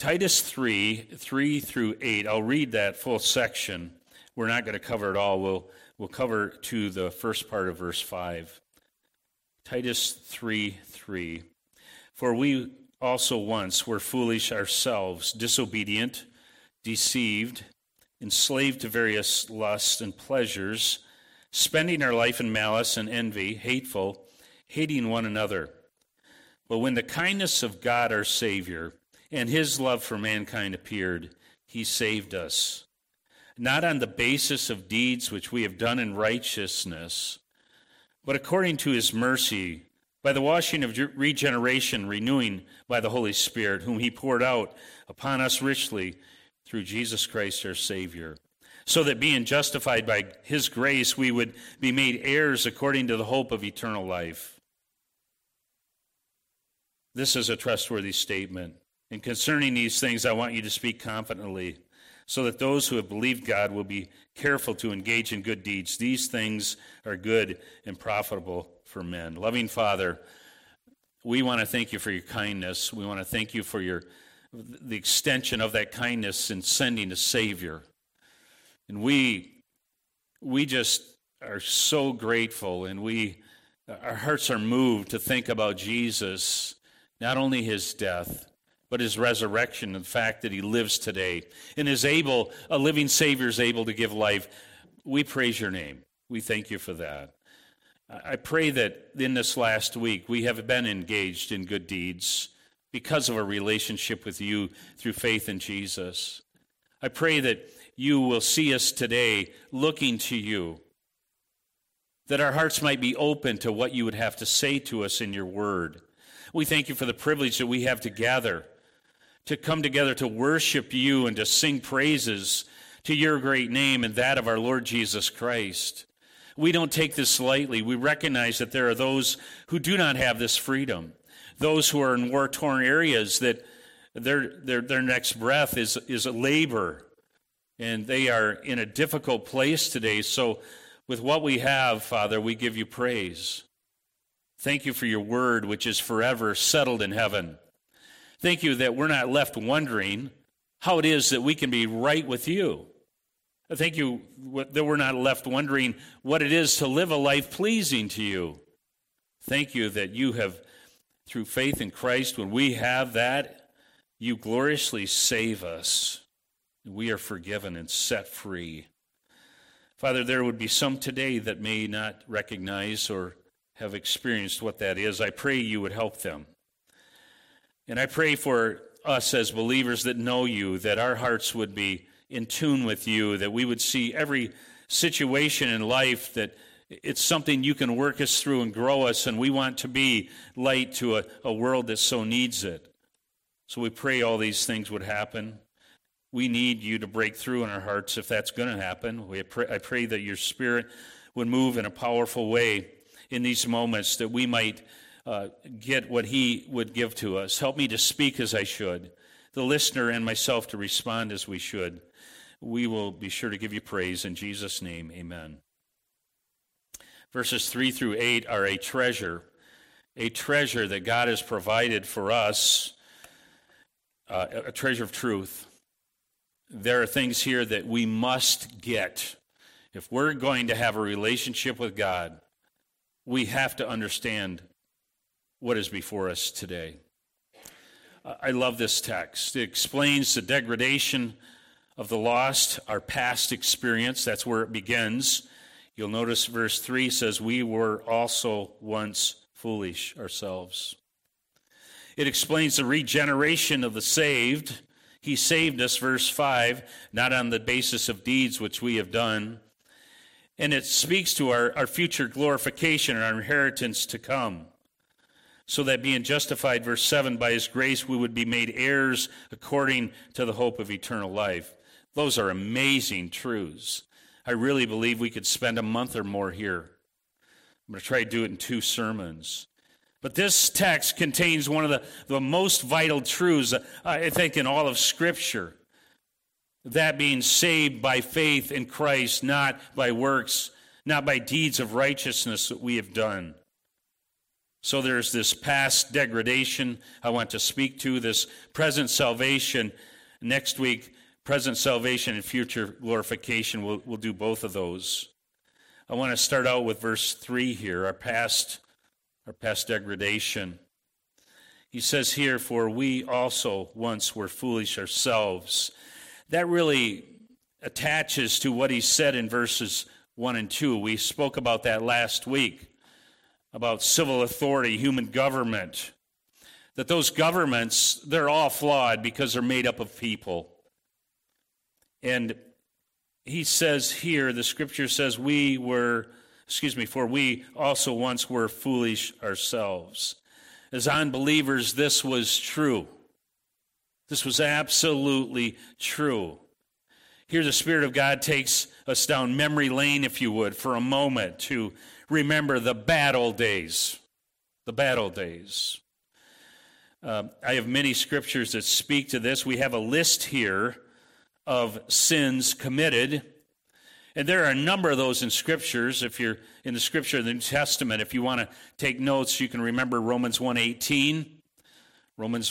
Titus 3 through 8. I'll read that full section. We're not going to cover it all. We'll cover to the first part of verse 5. Titus 3:3. For we also once were foolish ourselves, disobedient, deceived, enslaved to various lusts and pleasures, spending our life in malice and envy, hateful, hating one another. But when the kindness of God our Savior and his love for mankind appeared, he saved us, not on the basis of deeds which we have done in righteousness, but according to his mercy, by the washing of regeneration, renewing by the Holy Spirit, whom he poured out upon us richly through Jesus Christ our Savior, so that being justified by his grace, we would be made heirs according to the hope of eternal life. This is a trustworthy statement. And concerning these things, I want you to speak confidently, so that those who have believed God will be careful to engage in good deeds. These things are good and profitable for men. Loving Father, we want to thank you for your kindness. We want to thank you for the extension of that kindness in sending a Savior. And we just are so grateful, and our hearts are moved to think about Jesus, not only his death, but his resurrection and the fact that he lives today and a living Savior is able to give life. We praise your name. We thank you for that. I pray that in this last week we have been engaged in good deeds because of our relationship with you through faith in Jesus. I pray that you will see us today looking to you, that our hearts might be open to what you would have to say to us in your word. We thank you for the privilege that we have to gather, to come together to worship you and to sing praises to your great name and that of our Lord Jesus Christ. We don't take this lightly. We recognize that there are those who do not have this freedom, those who are in war-torn areas, that their next breath is a labor, and they are in a difficult place today. So with what we have, Father, we give you praise. Thank you for your word, which is forever settled in heaven. Thank you that we're not left wondering how it is that we can be right with you. Thank you that we're not left wondering what it is to live a life pleasing to you. Thank you that you have, through faith in Christ, when we have that, you gloriously save us. We are forgiven and set free. Father, there would be some today that may not recognize or have experienced what that is. I pray you would help them. And I pray for us as believers that know you, that our hearts would be in tune with you, that we would see every situation in life that it's something you can work us through and grow us, and we want to be light to a world that so needs it. So we pray all these things would happen. We need you to break through in our hearts if that's going to happen. I pray that your Spirit would move in a powerful way in these moments, that we might get what he would give to us. Help me to speak as I should, the listener and myself to respond as we should. We will be sure to give you praise. In Jesus' name, amen. Verses 3 through 8 are a treasure that God has provided for us, a treasure of truth. There are things here that we must get. If we're going to have a relationship with God, we have to understand what is before us today. I love this text. It explains the degradation of the lost, our past experience. That's where it begins. You'll notice verse 3 says, we were also once foolish ourselves. It explains the regeneration of the saved. He saved us, verse 5, not on the basis of deeds which we have done. And it speaks to our future glorification and our inheritance to come. So that being justified, verse 7, by his grace we would be made heirs according to the hope of eternal life. Those are amazing truths. I really believe we could spend a month or more here. I'm going to try to do it in 2 sermons. But this text contains one of the most vital truths, I think, in all of Scripture. That being saved by faith in Christ, not by works, not by deeds of righteousness that we have done. So there's this past degradation I want to speak to, this present salvation. Next week, present salvation and future glorification. We'll do both of those. I want to start out with verse 3 here, our past degradation. He says here, "For we also once were foolish ourselves." That really attaches to what he said in verses 1 and 2. We spoke about that last week, about civil authority, human government, that those governments, they're all flawed because they're made up of people. And he says here, the scripture says, for we also once were foolish ourselves. As unbelievers, this was true. This was absolutely true. Here the Spirit of God takes us down memory lane, if you would, for a moment to remember the bad old days. The bad old days. I have many scriptures that speak to this. We have a list here of sins committed. And there are a number of those in scriptures. If you're in the scripture of the New Testament, if you want to take notes, you can remember Romans 1:18, Romans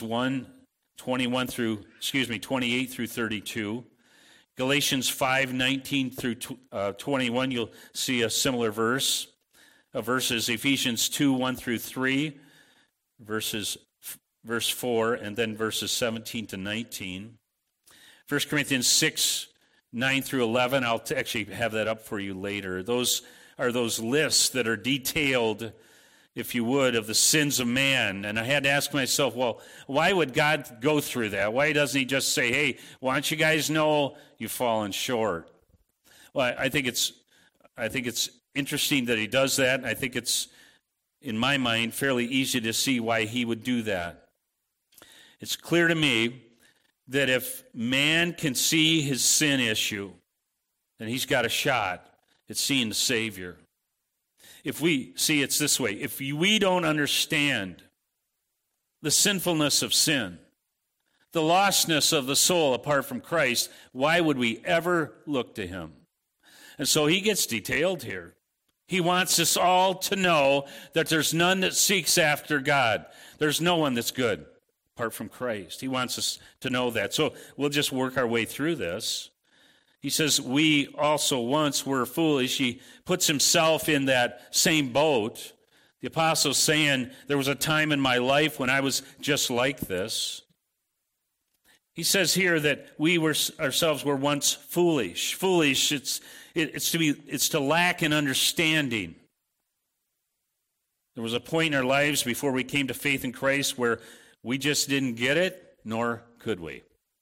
28 through 32. Galatians 5:19 through 21, you'll see a similar verse. Verses Ephesians 2:1 through 3, verse 4, and then verses 17 to 19. 1 Corinthians 6:9 through 11, I'll actually have that up for you later. Those are those lists that are detailed, if you would, of the sins of man. And I had to ask myself, well, why would God go through that? Why doesn't he just say, hey, why don't you guys know you've fallen short? Well, I think it's interesting that he does that. I think it's, in my mind, fairly easy to see why he would do that. It's clear to me that if man can see his sin issue, then he's got a shot at seeing the Savior. If we see it's this way, if we don't understand the sinfulness of sin, the lostness of the soul apart from Christ, why would we ever look to him? And so he gets detailed here. He wants us all to know that there's none that seeks after God. There's no one that's good apart from Christ. He wants us to know that. So we'll just work our way through this. He says, we also once were foolish. He puts himself in that same boat. The apostle's saying, there was a time in my life when I was just like this. He says here that we ourselves were once foolish. Foolish, it's to lack in understanding. There was a point in our lives before we came to faith in Christ where we just didn't get it, nor could we.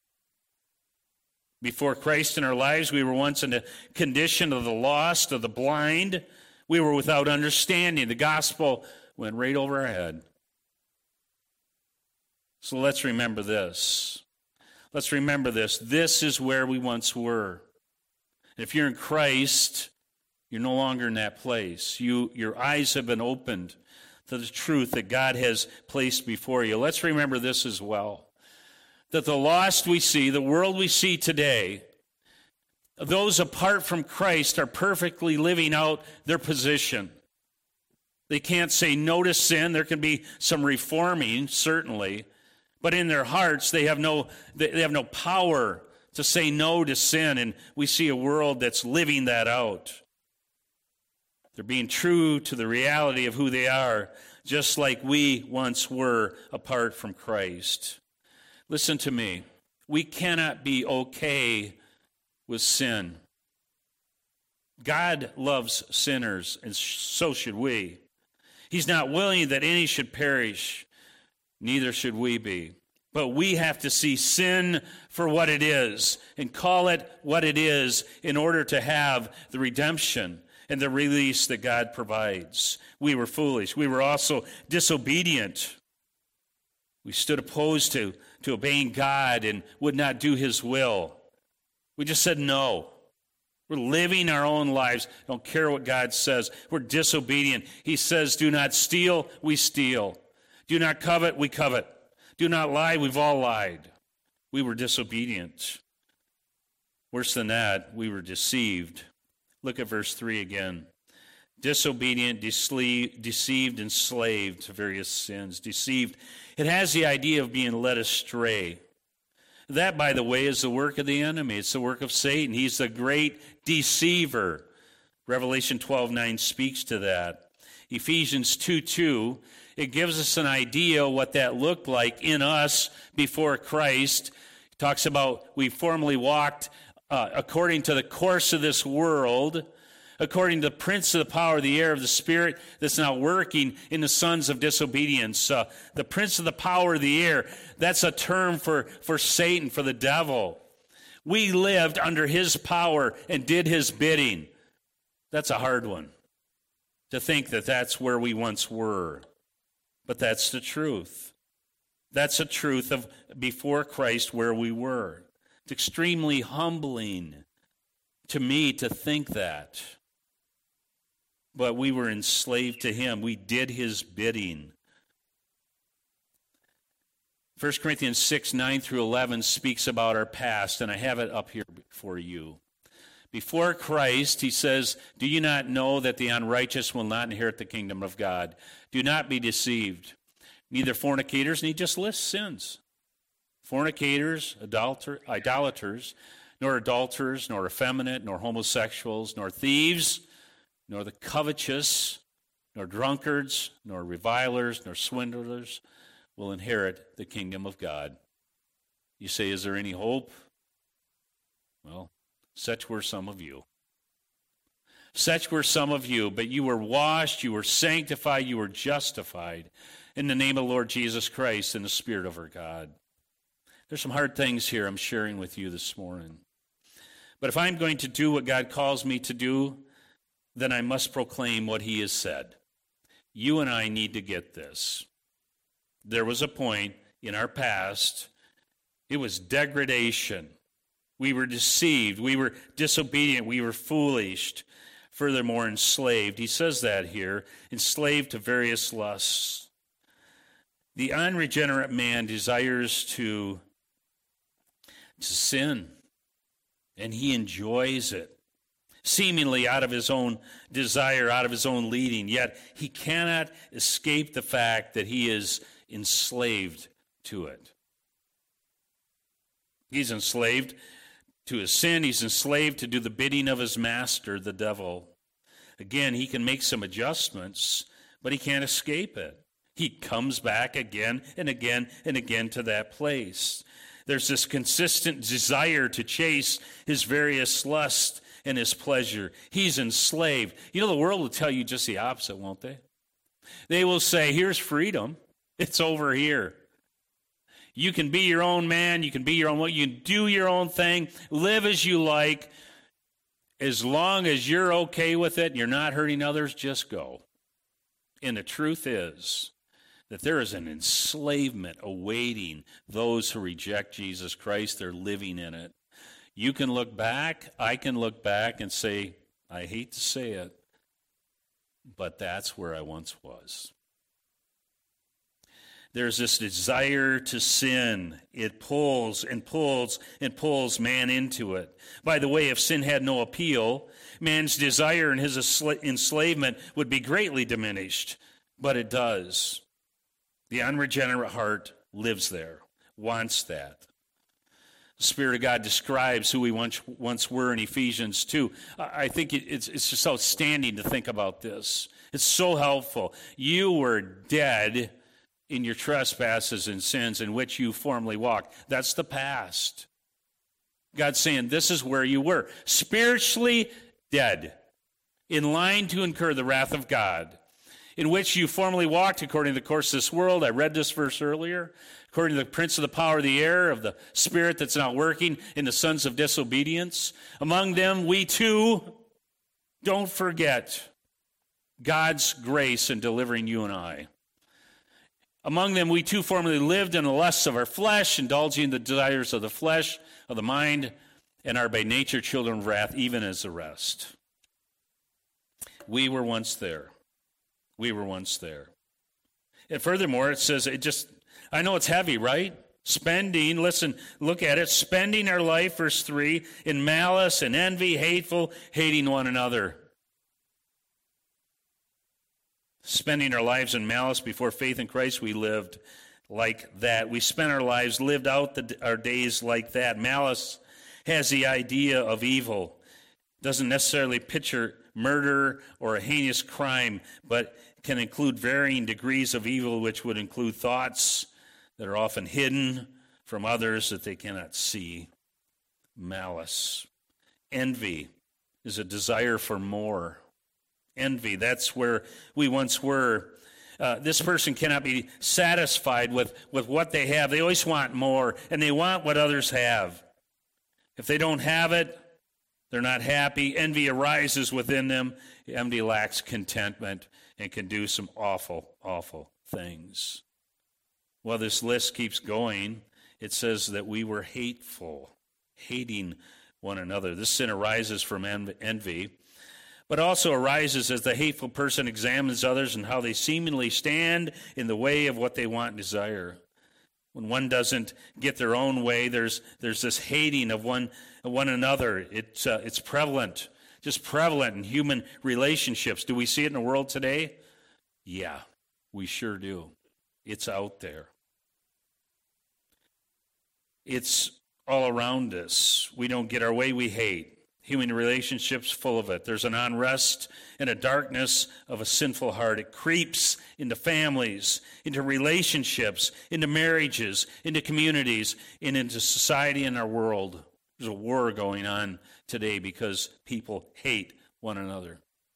Before Christ in our lives, we were once in the condition of the lost, of the blind. We were without understanding. The gospel went right over our head. So let's remember this. Let's remember this. This is where we once were. If you're in Christ, you're no longer in that place. Your eyes have been opened to the truth that God has placed before you. Let's remember this as well. That the lost we see, the world we see today, those apart from Christ are perfectly living out their position. They can't say no to sin. There can be some reforming, certainly, but in their hearts they have no power to say no to sin, and we see a world that's living that out. They're being true to the reality of who they are, just like we once were apart from Christ. Listen to me. We cannot be okay with sin. God loves sinners, and so should we. He's not willing that any should perish, neither should we be. But we have to see sin for what it is and call it what it is in order to have the redemption and the release that God provides. We were foolish. We were also disobedient. We stood opposed to obeying God and would not do his will. We just said no. We're living our own lives. Don't care what God says. We're disobedient. He says, do not steal, we steal. Do not covet, we covet. Do not lie, we've all lied. We were disobedient. Worse than that, we were deceived. Look at verse 3 again. disobedient, deceived, enslaved to various sins. Deceived, it has the idea of being led astray. That, by the way, is the work of the enemy. It's the work of Satan. He's the great deceiver. Revelation 12:9 speaks to that. Ephesians 2:2, it gives us an idea what that looked like in us before Christ. It talks about we formerly walked according to the course of this world, according to the prince of the power of the air, of the spirit that's now working in the sons of disobedience. The prince of the power of the air, that's a term for Satan, for the devil. We lived under his power and did his bidding. That's a hard one, to think that that's where we once were. But that's the truth. That's the truth of before Christ where we were. It's extremely humbling to me to think that. But we were enslaved to him. We did his bidding. 1 Corinthians 6:9-11 speaks about our past, and I have it up here for you. Before Christ, he says, do you not know that the unrighteous will not inherit the kingdom of God? Do not be deceived. Neither fornicators, and he just lists sins. Fornicators, idolaters, nor adulterers, nor effeminate, nor homosexuals, nor thieves, nor the covetous, nor drunkards, nor revilers, nor swindlers will inherit the kingdom of God. You say, is there any hope? Well, such were some of you. Such were some of you, but you were washed, you were sanctified, you were justified in the name of the Lord Jesus Christ and the Spirit of our God. There's some hard things here I'm sharing with you this morning. But if I'm going to do what God calls me to do, then I must proclaim what he has said. You and I need to get this. There was a point in our past, it was degradation. We were deceived. We were disobedient. We were foolish. Furthermore, enslaved. He says that here, enslaved to various lusts. The unregenerate man desires to sin, and he enjoys it, seemingly out of his own desire, out of his own leading, yet he cannot escape the fact that he is enslaved to it. He's enslaved to his sin. He's enslaved to do the bidding of his master, the devil. Again, he can make some adjustments, but he can't escape it. He comes back again and again and again to that place. There's this consistent desire to chase his various lusts and his pleasure. He's enslaved. You know, the world will tell you just the opposite, won't they? They will say, here's freedom. It's over here. You can be your own man. You can be your own, you can do your own thing. Live as you like. As long as you're okay with it and you're not hurting others, just go. And the truth is that there is an enslavement awaiting those who reject Jesus Christ. They're living in it. You can look back, I can look back and say, I hate to say it, but that's where I once was. There's this desire to sin. It pulls and pulls and pulls man into it. By the way, if sin had no appeal, man's desire and his enslavement would be greatly diminished, but it does. The unregenerate heart lives there, wants that. The Spirit of God describes who we once were in Ephesians 2. I think it's just outstanding to think about this. It's so helpful. You were dead in your trespasses and sins in which you formerly walked. That's the past. God's saying this is where you were. Spiritually dead, in line to incur the wrath of God, in which you formerly walked according to the course of this world. I read this verse earlier. According to the prince of the power of the air, of the spirit that's now working in the sons of disobedience. Among them, we too, don't forget God's grace in delivering you and I. Among them, we too formerly lived in the lusts of our flesh, indulging the desires of the flesh, of the mind, and are by nature children of wrath, even as the rest. We were once there. We were once there. And furthermore, it says, I know it's heavy, right? Spending, listen, look at it. Spending our life, verse 3, in malice and envy, hating one another. Spending our lives in malice before faith in Christ, we lived like that. We spent our lives, lived out our days like that. Malice has the idea of evil. Doesn't necessarily picture murder or a heinous crime, but can include varying degrees of evil, which would include thoughts that are often hidden from others that they cannot see. Malice. Envy is a desire for more. Envy, that's where we once were. This person cannot be satisfied with what they have. They always want more, and they want what others have. If they don't have it, they're not happy. Envy arises within them. Envy lacks contentment and can do some awful, awful things. Well, this list keeps going. It says that we were hateful, hating one another. This sin arises from envy, but also arises as the hateful person examines others and how they seemingly stand in the way of what they want and desire. When one doesn't get their own way, there's this hating of one another. It's prevalent, just prevalent in human relationships. Do we see it in the world today? Yeah, we sure do. It's out there. It's all around us. We don't get our way, we hate. Human relationships full of it. There's an unrest and a darkness of a sinful heart. It creeps into families, into relationships, into marriages, into communities, and into society and our world. There's a war going on today because people hate one another.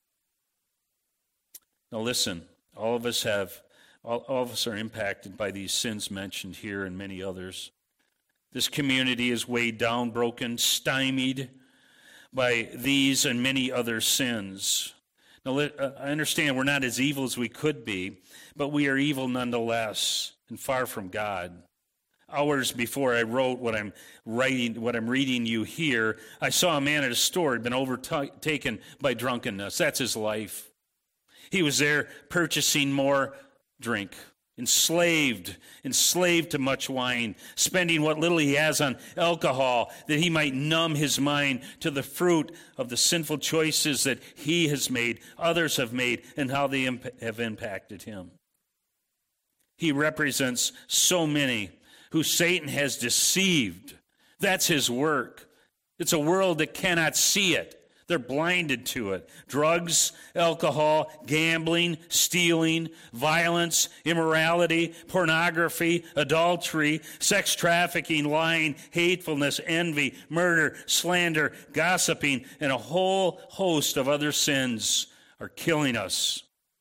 Now listen, all of us are impacted by these sins mentioned here and many others. This community is weighed down, broken, stymied by these and many other sins. Now, I understand we're not as evil as we could be, but we are evil nonetheless and far from God. Hours before I wrote what I'm reading you here, I saw a man at a store who had been overtaken by drunkenness. That's his life. He was there purchasing more drink. Enslaved to much wine, spending what little he has on alcohol that he might numb his mind to the fruit of the sinful choices that he has made, others have made, and how they have impacted him. He represents so many who Satan has deceived. That's his work. It's a world that cannot see it. They're blinded to it. Drugs, alcohol, gambling, stealing, violence, immorality, pornography, adultery, sex trafficking, lying, hatefulness, envy, murder, slander, gossiping, and a whole host of other sins are killing us.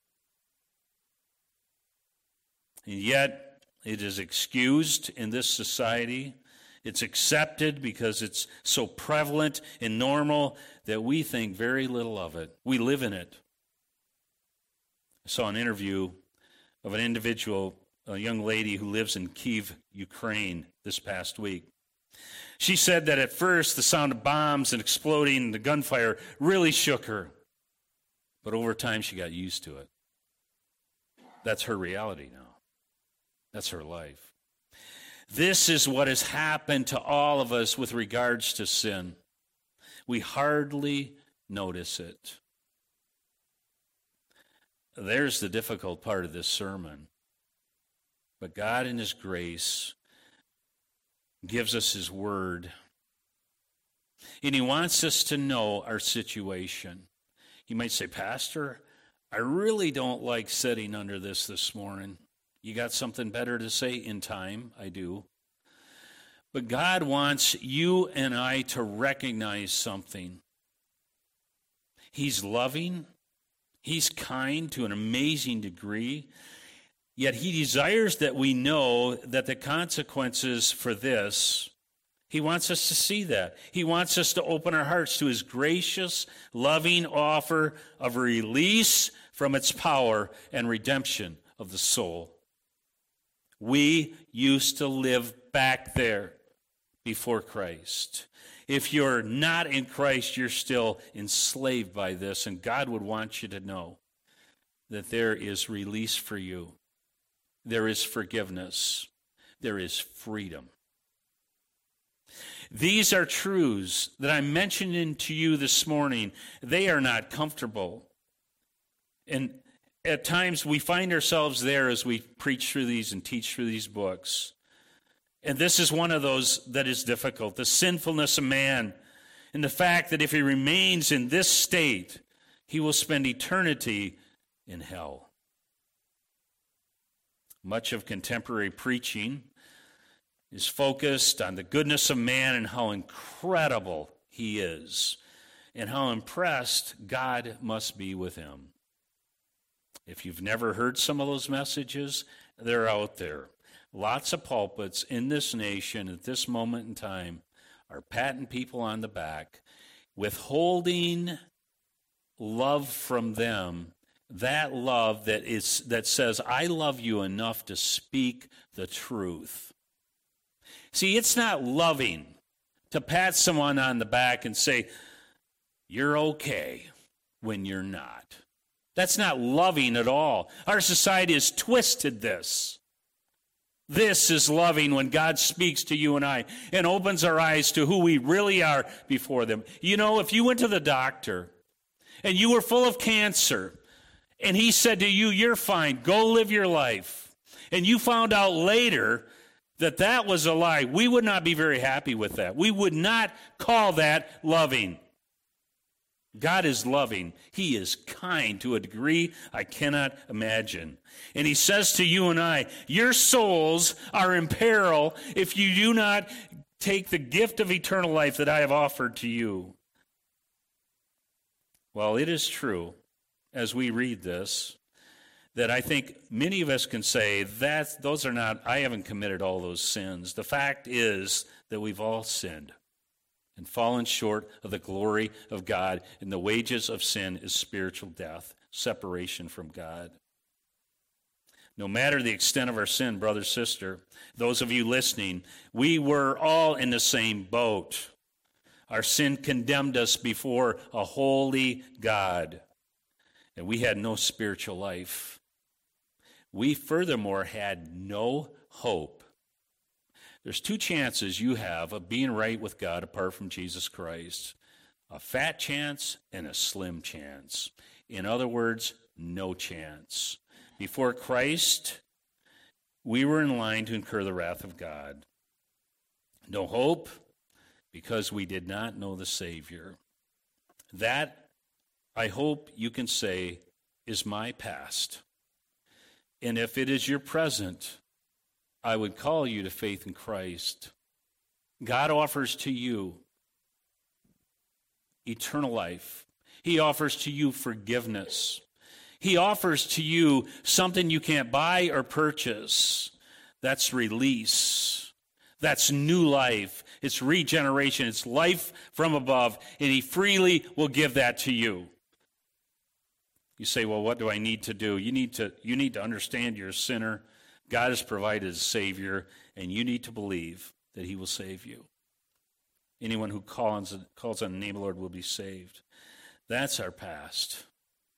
And yet, it is excused in this society. It's accepted because it's so prevalent and normal that we think very little of it. We live in it. I saw an interview of an individual, a young lady who lives in Kiev, Ukraine, this past week. She said that at first the sound of bombs and exploding and the gunfire really shook her. But over time she got used to it. That's her reality now. That's her life. This is what has happened to all of us with regards to sin. We hardly notice it. There's the difficult part of this sermon. But God in His grace gives us His word. And He wants us to know our situation. You might say, Pastor, I really don't like sitting under this morning. You got something better to say? In time, I do. But God wants you and I to recognize something. He's loving. He's kind to an amazing degree. Yet He desires that we know that the consequences for this, He wants us to see that. He wants us to open our hearts to His gracious, loving offer of release from its power and redemption of the soul. We used to live back there before Christ. If you're not in Christ, you're still enslaved by this, and God would want you to know that there is release for you. There is forgiveness. There is freedom. These are truths that I'm mentioning to you this morning. They are not comfortable. And at times we find ourselves there as we preach through these and teach through these books. And this is one of those that is difficult, the sinfulness of man, and the fact that if he remains in this state, he will spend eternity in hell. Much of contemporary preaching is focused on the goodness of man and how incredible he is, and how impressed God must be with him. If you've never heard some of those messages, they're out there. Lots of pulpits in this nation at this moment in time are patting people on the back, withholding love from them, that love that says, I love you enough to speak the truth. See, it's not loving to pat someone on the back and say, you're okay, when you're not. That's not loving at all. Our society has twisted this. This is loving when God speaks to you and I and opens our eyes to who we really are before them. You know, if you went to the doctor and you were full of cancer and he said to you, you're fine, go live your life, and you found out later that that was a lie, we would not be very happy with that. We would not call that loving. God is loving. He is kind to a degree I cannot imagine. And he says to you and I, your souls are in peril if you do not take the gift of eternal life that I have offered to you. Well, it is true, as we read this, that I think many of us can say that those are not, I haven't committed all those sins. The fact is that we've all sinned and fallen short of the glory of God, and the wages of sin is spiritual death, separation from God. No matter the extent of our sin, brother, sister, those of you listening, we were all in the same boat. Our sin condemned us before a holy God, and we had no spiritual life. We furthermore had no hope. There's two chances you have of being right with God apart from Jesus Christ. A fat chance and a slim chance. In other words, no chance. Before Christ, we were in line to incur the wrath of God. No hope because we did not know the Savior. That, I hope you can say, is my past. And if it is your present, I would call you to faith in Christ. God offers to you eternal life. He offers to you forgiveness. He offers to you something you can't buy or purchase. That's release. That's new life. It's regeneration. It's life from above, and he freely will give that to you. You say, well, what do I need to do? You need to understand you're a sinner. God has provided a Savior, and you need to believe that he will save you. Anyone who calls on the name of the Lord will be saved. That's our past.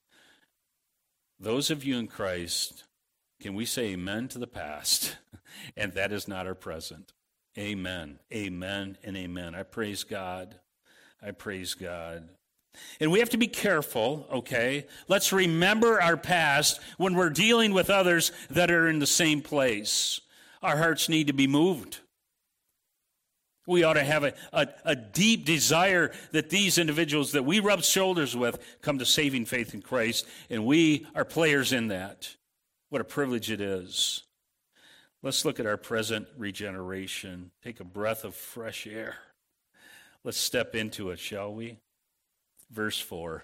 Those of you in Christ, can we say amen to the past? And that is not our present. Amen, amen, and amen. I praise God. I praise God. And we have to be careful, okay? Let's remember our past when we're dealing with others that are in the same place. Our hearts need to be moved. We ought to have a deep desire that these individuals that we rub shoulders with come to saving faith in Christ, and we are players in that. What a privilege it is. Let's look at our present regeneration. Take a breath of fresh air. Let's step into it, shall we? Verse 4.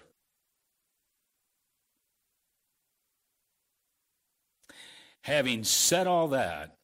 Having said all that,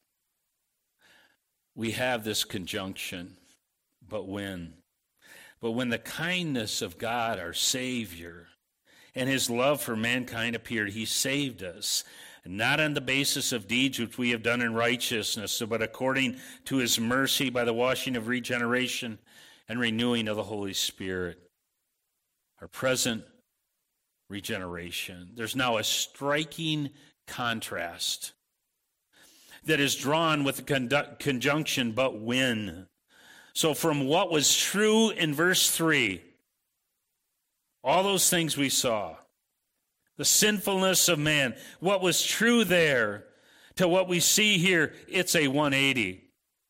we have this conjunction, but when the kindness of God, our Savior, and his love for mankind appeared, he saved us, not on the basis of deeds which we have done in righteousness, but according to his mercy by the washing of regeneration and renewing of the Holy Spirit. Our present regeneration. There's now a striking contrast that is drawn with the conjunction, but when. So from what was true in verse 3, all those things we saw, the sinfulness of man, what was true there to what we see here, it's a 180.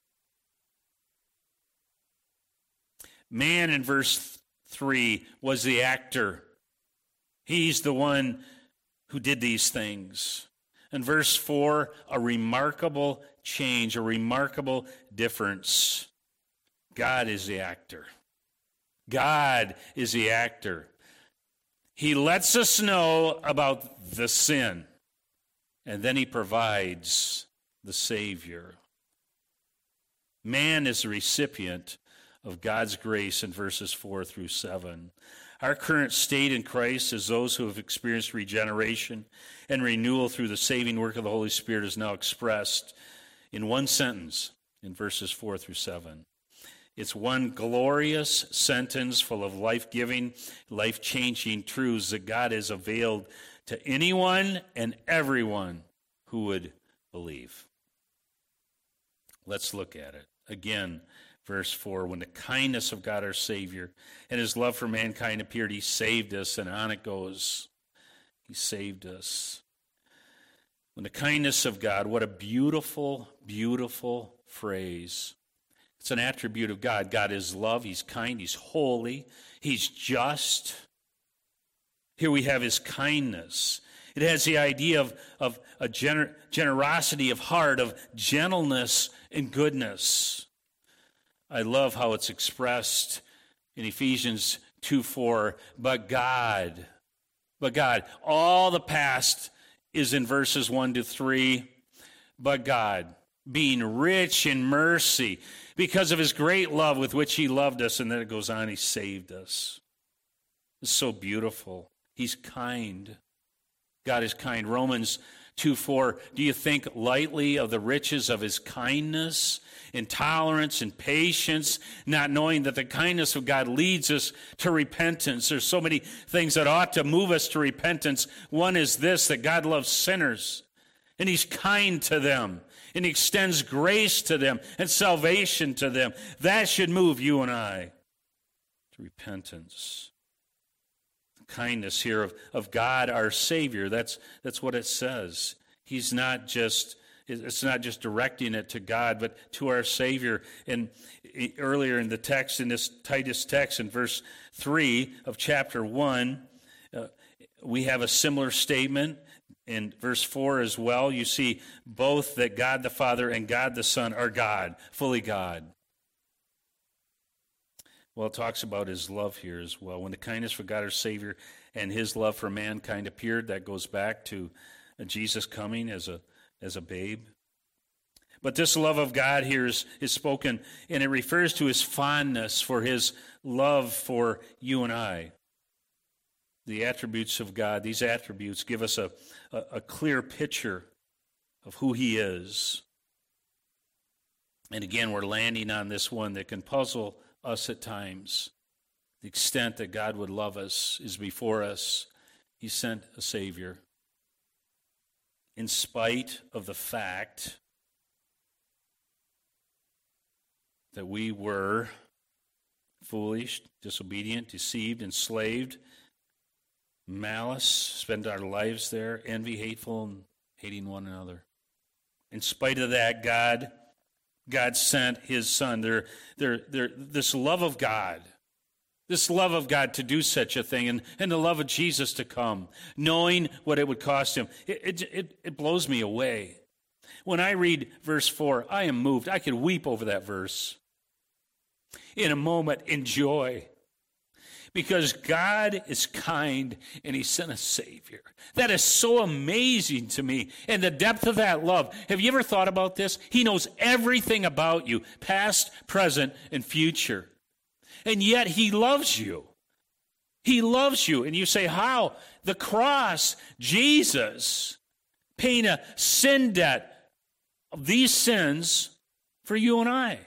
Man, in verse 3, was the actor. He's the one who did these things. In verse 4, a remarkable change, a remarkable difference. God is the actor. God is the actor. He lets us know about the sin, and then he provides the Savior. Man is the recipient of God's grace in verses 4 through 7. Our current state in Christ as those who have experienced regeneration and renewal through the saving work of the Holy Spirit is now expressed in one sentence in verses 4 through 7. It's one glorious sentence full of life-giving, life-changing truths that God has availed to anyone and everyone who would believe. Let's look at it. Again, verse 4, when the kindness of God our Savior and his love for mankind appeared, he saved us, and on it goes. He saved us. When the kindness of God, what a beautiful, beautiful phrase. It's an attribute of God. God is love, he's kind, he's holy, he's just. Here we have his kindness. It has the idea of a generosity of heart, of gentleness and goodness. I love how it's expressed in Ephesians 2:4. But God, all the past is in verses 1 to 3. But God, being rich in mercy, because of his great love with which he loved us, and then it goes on, he saved us. It's so beautiful. He's kind. God is kind. Romans 2:4, do you think lightly of the riches of his kindness and tolerance and patience, not knowing that the kindness of God leads us to repentance? There's so many things that ought to move us to repentance. One is this, that God loves sinners, and he's kind to them, and he extends grace to them and salvation to them. That should move you and I to repentance. Kindness here of God our Savior. That's what it says. It's not just directing it to God, but to our Savior. And earlier in the text, in this Titus text, in verse 3 of chapter 1, we have a similar statement. In verse 4 as well, you see both that God the Father and God the Son are God, fully God. Well, it talks about his love here as well. When the kindness for God our Savior and his love for mankind appeared, that goes back to Jesus coming as a babe. But this love of God here is spoken, and it refers to his fondness for his love for you and I. The attributes of God, these attributes give us a clear picture of who he is. And again, we're landing on this one that can puzzle us at times. The extent that God would love us is before us. He sent a Savior. In spite of the fact that we were foolish, disobedient, deceived, enslaved, malice, spend our lives there, envy, hateful, and hating one another. In spite of that, God sent his Son. This love of God to do such a thing, and the love of Jesus to come, knowing what it would cost him. It blows me away. When I read verse 4, I am moved. I could weep over that verse in a moment in joy. Because God is kind and he sent a Savior. That is so amazing to me. And the depth of that love. Have you ever thought about this? He knows everything about you, past, present, and future. And yet he loves you. He loves you. And you say, how? The cross, Jesus, paying a sin debt of these sins for you and I.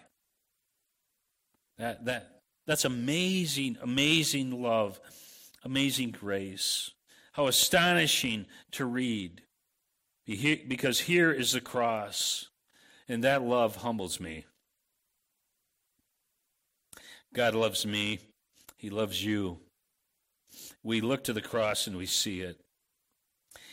That's amazing, amazing love, amazing grace. How astonishing to read. Because here is the cross, and that love humbles me. God loves me. He loves you. We look to the cross and we see it.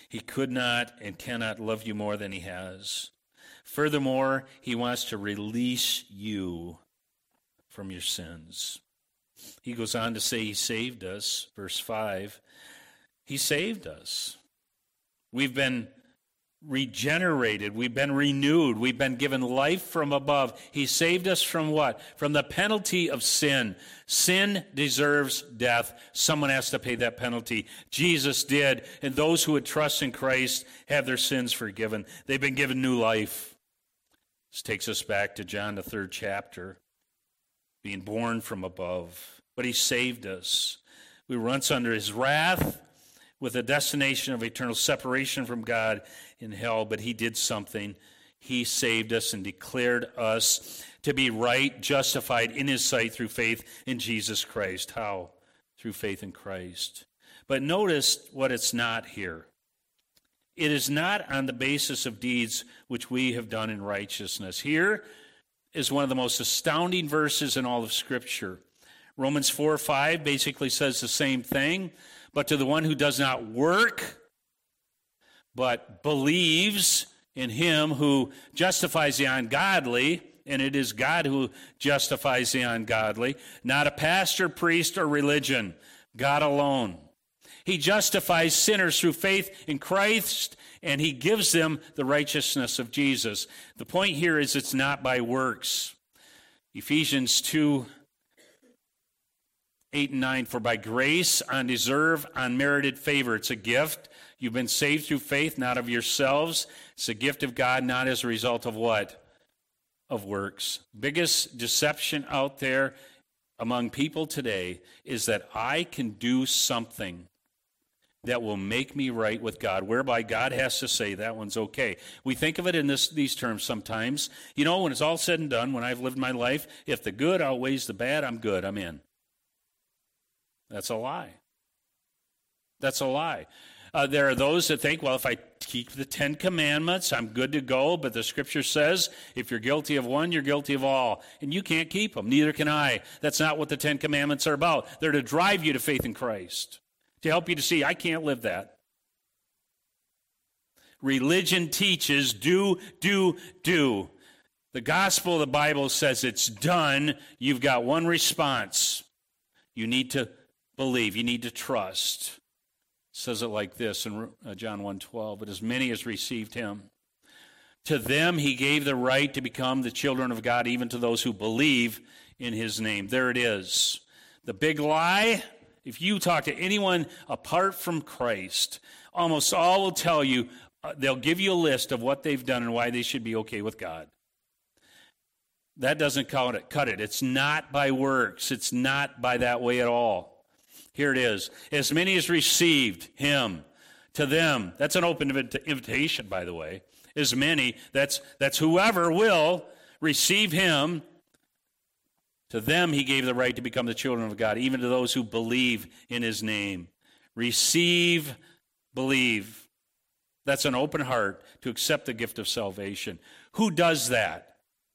He could not and cannot love you more than he has. Furthermore, he wants to release you from your sins. He goes on to say he saved us, verse 5. He saved us. We've been regenerated. We've been renewed. We've been given life from above. He saved us from what? From the penalty of sin. Sin deserves death. Someone has to pay that penalty. Jesus did, and those who would trust in Christ have their sins forgiven. They've been given new life. This takes us back to John, the 3rd chapter, being born from above. But he saved us. We were once under his wrath, with a destination of eternal separation from God in hell, but he did something. He saved us and declared us to be right, justified in his sight through faith in Jesus Christ. How? Through faith in Christ. But notice what it's not here. It is not on the basis of deeds which we have done in righteousness. Here is one of the most astounding verses in all of Scripture. Romans 4:5 basically says the same thing. But to the one who does not work, but believes in him who justifies the ungodly, and it is God who justifies the ungodly, not a pastor, priest, or religion, God alone. He justifies sinners through faith in Christ, and he gives them the righteousness of Jesus. The point here is it's not by works. Ephesians 2:8-9, for by grace, undeserved, unmerited favor. It's a gift. You've been saved through faith, not of yourselves. It's a gift of God, not as a result of what? Of works. Biggest deception out there among people today is that I can do something that will make me right with God, whereby God has to say that one's okay. We think of it in these terms sometimes. You know, when it's all said and done, when I've lived my life, if the good outweighs the bad, I'm good, I'm in. That's a lie. That's a lie. There are those that think, well, if I keep the 10 Commandments, I'm good to go. But the Scripture says, if you're guilty of one, you're guilty of all. And you can't keep them. Neither can I. That's not what the 10 Commandments are about. They're to drive you to faith in Christ, to help you to see, I can't live that. Religion teaches do. The gospel of the Bible says it's done. You've got one response. You need to believe. You need to trust. It says it like this in John 1:12. But as many as received him, to them he gave the right to become the children of God, even to those who believe in his name. There it is. The big lie, if you talk to anyone apart from Christ, almost all will tell you, they'll give you a list of what they've done and why they should be okay with God. That doesn't cut it. It's not by works. It's not by that way at all. Here it is. As many as received him, to them. That's an open invitation, by the way. As many, that's whoever will receive him. To them he gave the right to become the children of God, even to those who believe in his name. Receive, believe. That's an open heart to accept the gift of salvation. Who does that?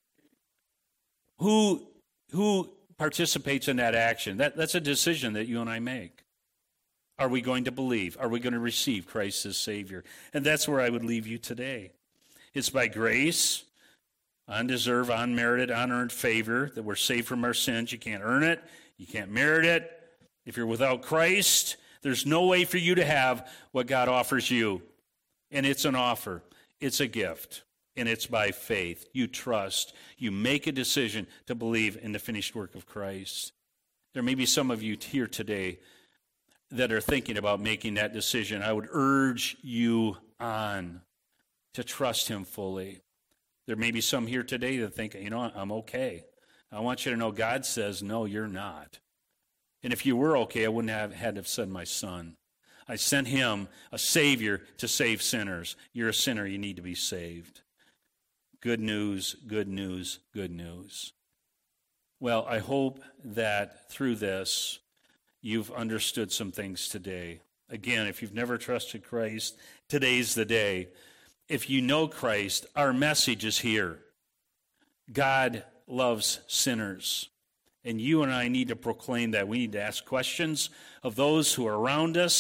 Who participates in that action? That's a decision that you and I make. Are we going to believe? Are we going to receive Christ as Savior? And that's where I would leave you today. It's by grace, undeserved, unmerited, unearned favor that we're saved from our sins. You can't earn it. You can't merit it. If you're without Christ, there's no way for you to have what God offers you. And it's an offer. It's a gift. And it's by faith. You trust. You make a decision to believe in the finished work of Christ. There may be some of you here today that are thinking about making that decision. I would urge you on to trust him fully. There may be some here today that think, I'm okay. I want you to know God says, no, you're not. And if you were okay, I wouldn't have had to send my son. I sent him, a Savior, to save sinners. You're a sinner. You need to be saved. Good news, good news, good news. Well, I hope that through this, you've understood some things today. Again, if you've never trusted Christ, today's the day. If you know Christ, our message is here. God loves sinners. And you and I need to proclaim that. We need to ask questions of those who are around us.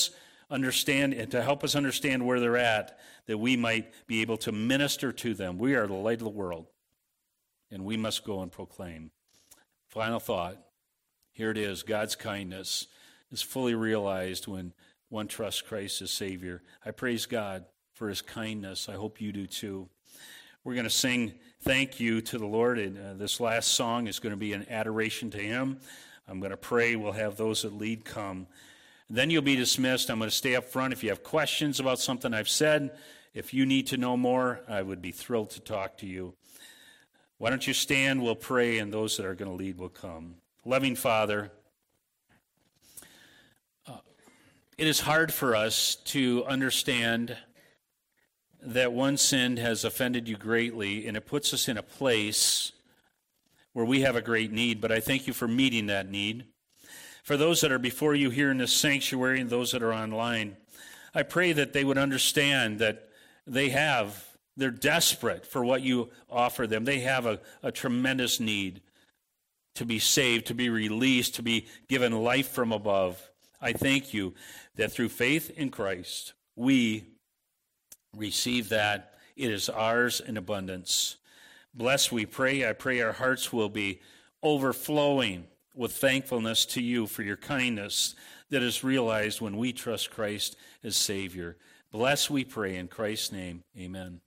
understand and to help us understand where they're at, that we might be able to minister to them. We are the light of the world, and we must go and proclaim. Final thought. Here it is. God's kindness is fully realized when one trusts Christ as Savior. I praise God for his kindness. I hope you do too. We're going to sing thank you to the Lord, and this last song is going to be an adoration to him. I'm going to pray. We'll have those that lead come. Then you'll be dismissed. I'm going to stay up front. If you have questions about something I've said, if you need to know more, I would be thrilled to talk to you. Why don't you stand? We'll pray, and those that are going to lead will come. Loving Father, it is hard for us to understand that one sin has offended you greatly, and it puts us in a place where we have a great need, but I thank you for meeting that need. For those that are before you here in this sanctuary and those that are online, I pray that they would understand that they're desperate for what you offer them. They have a tremendous need to be saved, to be released, to be given life from above. I thank you that through faith in Christ, we receive that. It is ours in abundance. Bless, we pray. I pray our hearts will be overflowing with thankfulness to you for your kindness that is realized when we trust Christ as Savior. Bless, we pray, in Christ's name. Amen.